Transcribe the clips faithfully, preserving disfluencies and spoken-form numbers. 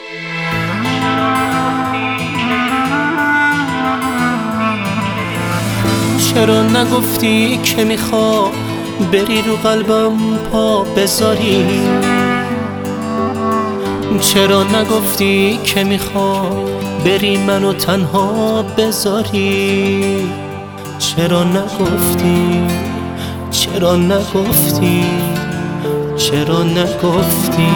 چرا نگفتی که میخوا بری رو قلبم پا بذاری؟ چرا نگفتی که میخوا بری منو تنها بذاری؟ چرا نگفتی؟ چرا نگفتی؟ چرا نگفتی؟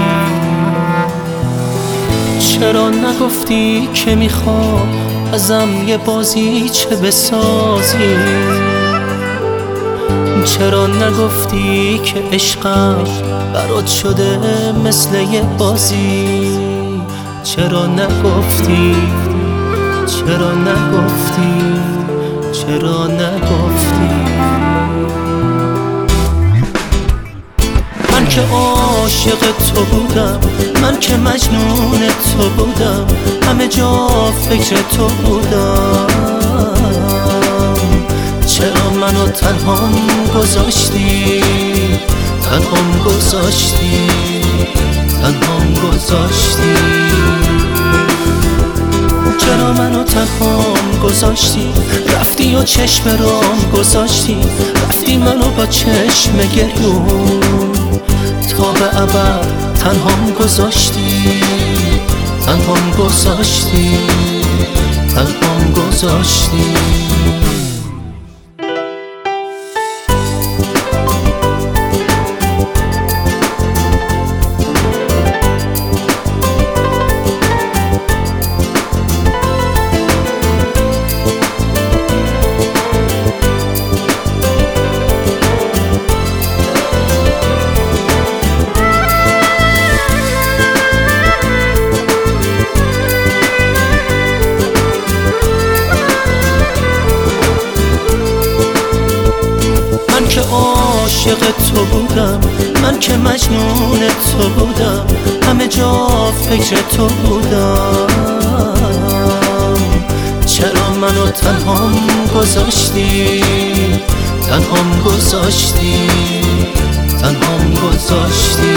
چرا نگفتی که میخوا ازم یه بازی چه بسازی؟ چرا نگفتی که عشقم برات شده مثل یه بازی؟ چرا نگفتی؟ چرا نگفتی؟ چرا نگفتی؟ من که عاشق تو بودم، من که مجنون تو بودم، همه جا فکر تو بودم. چرا منو تنهام گذاشتی؟ تنهام گذاشتی؟ تنهام گذاشتی؟ چرا منو تنهام گذاشتی؟ رفتی و چشم رام گذاشتی، رفتی منو با چشم گریون تا به ابد تنهام گذاشتی. تنهام گذاشتی؟ تنهام گذاشتی؟ من که عاشق تو بودم، من که مجنون تو بودم، همه جا فکر تو بودم. چرا منو تنهام گذاشتی؟ تنهام گذاشتی؟ تنهام گذاشتی؟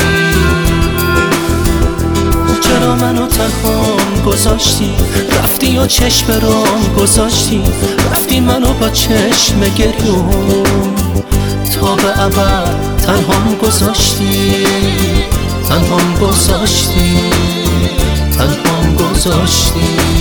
چرا منو تنهام گذاشتی؟ رفتی و چشم رام گذاشتی، رفتی منو با چشم گریون تا به ابد تنهام گذاشتی. تنهام گذاشتی؟ تنهام گذاشتی؟